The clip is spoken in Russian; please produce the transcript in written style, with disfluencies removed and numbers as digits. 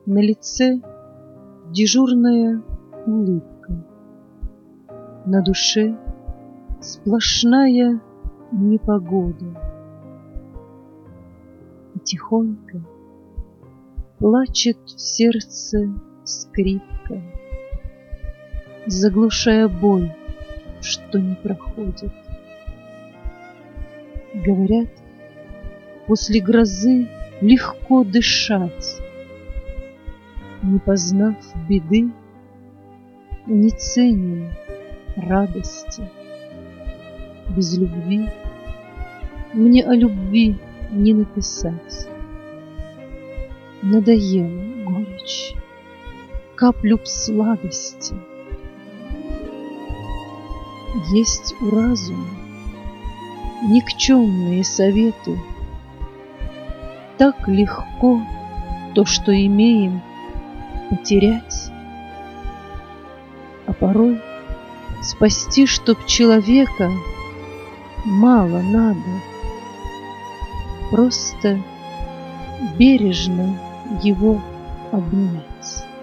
На лице дежурная улыбка, на душе сплошная непогода. И тихонько плачет в сердце скрипка, заглушая боль, что не проходит. Говорят, после грозы легко дышать, не познав беды, не ценим радости. Без любви мне о любви не написать. Надоела горечь, каплю б сладости. Есть у разума никчемные советы. Так легко то, что имеем, потерять, а порой спасти, чтоб человека мало надо, просто бережно его обнять.